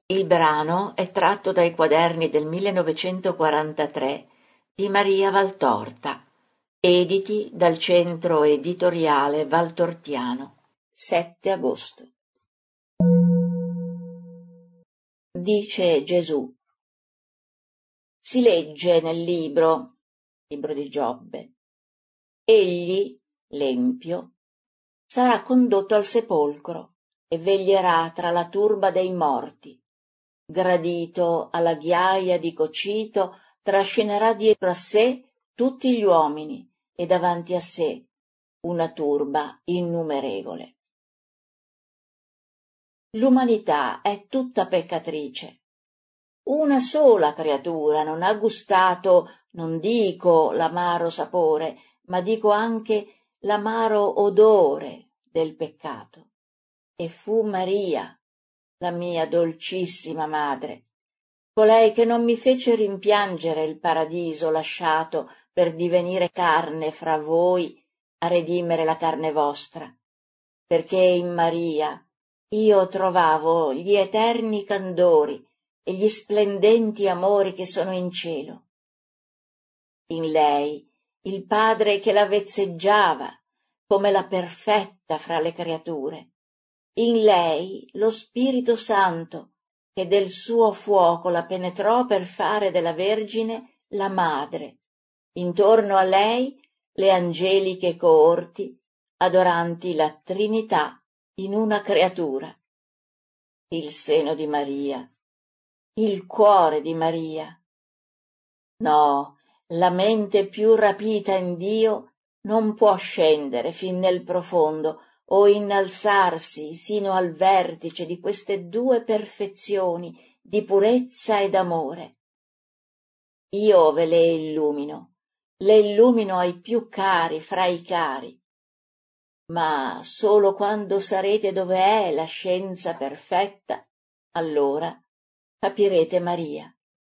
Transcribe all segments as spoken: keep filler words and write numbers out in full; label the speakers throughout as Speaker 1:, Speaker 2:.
Speaker 1: Il brano è tratto dai quaderni del millenovecentoquarantatré di Maria Valtorta, editi dal Centro Editoriale Valtortiano, sette agosto. Dice Gesù. Si legge nel libro, libro di Giobbe, egli, l'empio, sarà condotto al sepolcro e veglierà tra la turba dei morti. Gradito alla ghiaia di Cocito, trascinerà dietro a sé tutti gli uomini e davanti a sé una turba innumerevole. L'umanità è tutta peccatrice. Una sola creatura non ha gustato, non dico l'amaro sapore, ma dico anche l'amaro odore del peccato. E fu Maria, la mia dolcissima madre, colei che non mi fece rimpiangere il paradiso lasciato per divenire carne fra voi a redimere la carne vostra, perché in Maria io trovavo gli eterni candori e gli splendenti amori che sono in cielo. In lei il Padre che la vezzeggiava come la perfetta fra le creature, in lei lo Spirito Santo che del suo fuoco la penetrò per fare della Vergine la madre, intorno a lei le angeliche coorti adoranti la Trinità in una creatura. Il seno di Maria, il cuore di Maria. No, la mente più rapita in Dio non può scendere fin nel profondo o innalzarsi sino al vertice di queste due perfezioni di purezza ed amore. Io ve le illumino, le illumino ai più cari fra i cari, ma solo quando sarete dove è la scienza perfetta, allora capirete Maria.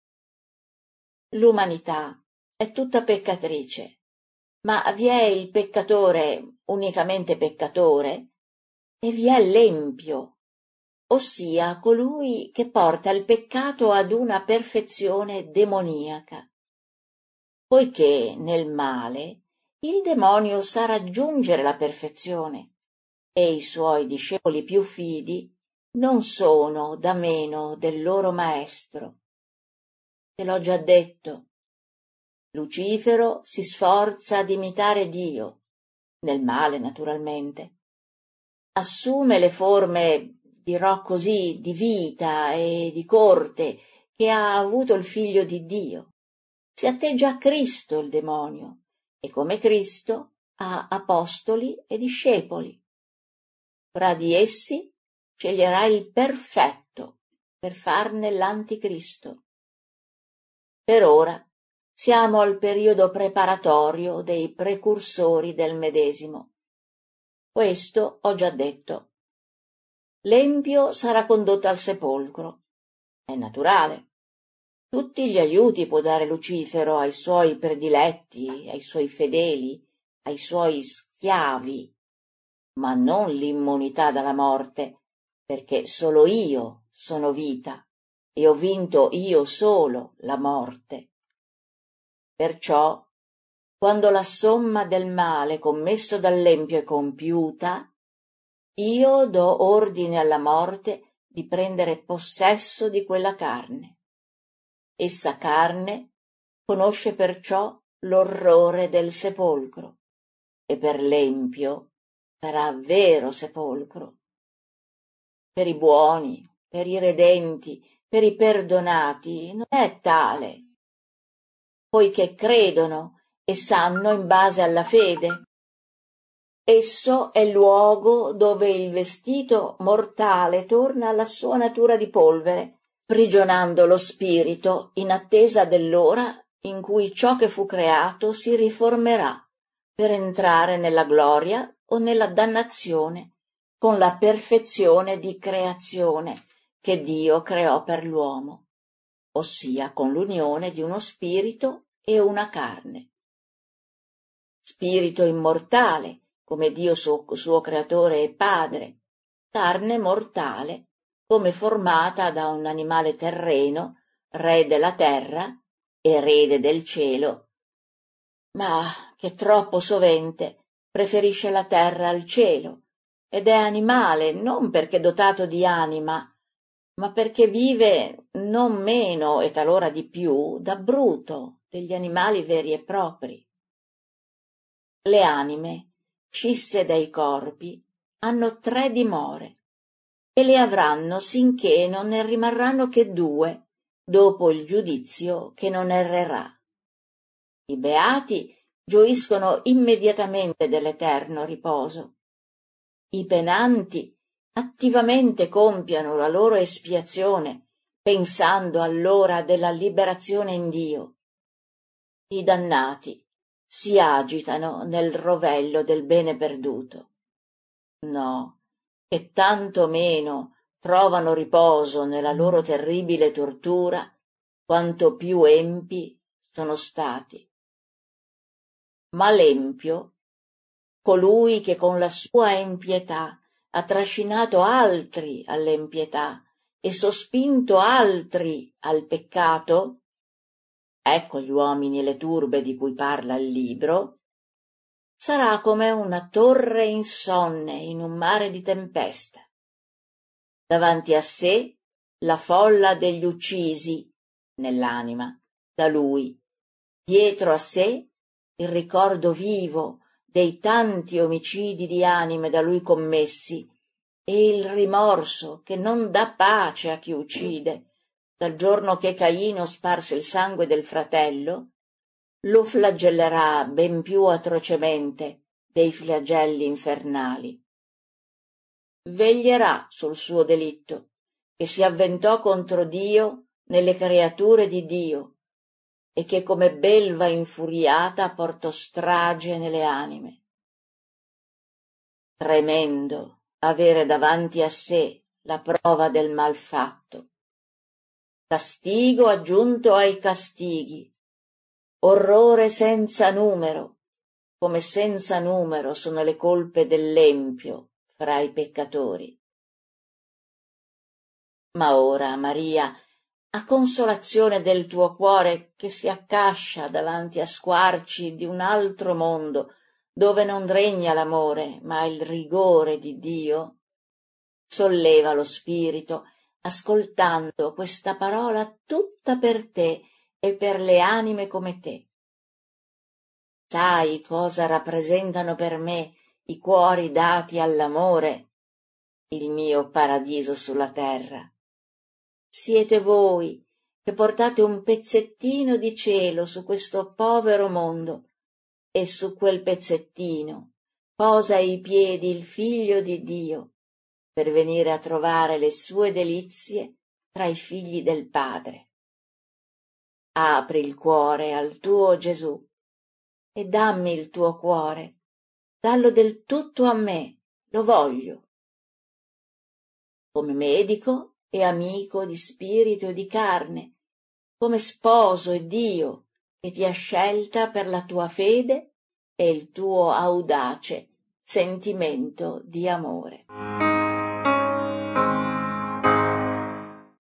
Speaker 1: L'umanità è tutta peccatrice, ma vi è il peccatore unicamente peccatore e vi è l'empio, ossia colui che porta il peccato ad una perfezione demoniaca. Poiché nel male il demonio sa raggiungere la perfezione e i suoi discepoli più fidi non sono da meno del loro maestro. Te l'ho già detto. Lucifero si sforza di imitare Dio, nel male naturalmente. Assume le forme, dirò così, di vita e di corte che ha avuto il figlio di Dio. Si atteggia a Cristo il demonio e come Cristo ha apostoli e discepoli. Fra di essi sceglierà il perfetto per farne l'anticristo. Per ora siamo al periodo preparatorio dei precursori del medesimo. Questo ho già detto. L'empio sarà condotto al sepolcro. È naturale. Tutti gli aiuti può dare Lucifero ai suoi prediletti, ai suoi fedeli, ai suoi schiavi, ma non l'immunità dalla morte, perché solo io sono vita e ho vinto io solo la morte. Perciò, quando la somma del male commesso dall'empio è compiuta, io do ordine alla morte di prendere possesso di quella carne. Essa carne conosce perciò l'orrore del sepolcro, e per l'empio sarà vero sepolcro. Per i buoni, per i redenti, per i perdonati non è tale, poiché credono e sanno in base alla fede. Esso è il luogo dove il vestito mortale torna alla sua natura di polvere, prigionando lo spirito in attesa dell'ora in cui ciò che fu creato si riformerà per entrare nella gloria o nella dannazione con la perfezione di creazione che Dio creò per l'uomo, ossia con l'unione di uno spirito e una carne. Spirito immortale, come Dio suo, suo creatore e padre, carne mortale, come formata da un animale terreno, re della terra, erede del cielo, ma che troppo sovente preferisce la terra al cielo, ed è animale non perché dotato di anima, ma perché vive non meno e talora di più da bruto degli animali veri e propri. Le anime, scisse dai corpi, hanno tre dimore, e le avranno sinché non ne rimarranno che due, dopo il giudizio che non errerà. I beati gioiscono immediatamente dell'eterno riposo. I penanti attivamente compiono la loro espiazione, pensando all'ora della liberazione in Dio. I dannati si agitano nel rovello del bene perduto. No, che tanto meno trovano riposo nella loro terribile tortura, quanto più empi sono stati. Ma l'empio, colui che con la sua empietà ha trascinato altri all'empietà e sospinto altri al peccato, ecco gli uomini e le turbe di cui parla il libro, sarà come una torre insonne in un mare di tempesta. Davanti a sé la folla degli uccisi nell'anima da lui, dietro a sé il ricordo vivo dei tanti omicidi di anime da lui commessi e il rimorso che non dà pace a chi uccide, dal giorno che Caino sparse il sangue del fratello, lo flagellerà ben più atrocemente dei flagelli infernali. Veglierà sul suo delitto, che si avventò contro Dio nelle creature di Dio, e che come belva infuriata portò strage nelle anime. Tremendo avere davanti a sé la prova del mal fatto. Castigo aggiunto ai castighi, orrore senza numero, come senza numero sono le colpe dell'empio fra i peccatori. Ma ora, Maria, a consolazione del tuo cuore che si accascia davanti a squarci di un altro mondo dove non regna l'amore ma il rigore di Dio, solleva lo spirito ascoltando questa parola tutta per te e per le anime come te. Sai cosa rappresentano per me i cuori dati all'amore, il mio paradiso sulla terra. Siete voi che portate un pezzettino di cielo su questo povero mondo, e su quel pezzettino posa ai piedi il Figlio di Dio per venire a trovare le sue delizie tra i figli del Padre. Apri il cuore al tuo Gesù e dammi il tuo cuore, dallo del tutto a me, lo voglio. Come medico e amico di spirito e di carne, come sposo e Dio che ti ha scelta per la tua fede e il tuo audace sentimento di amore.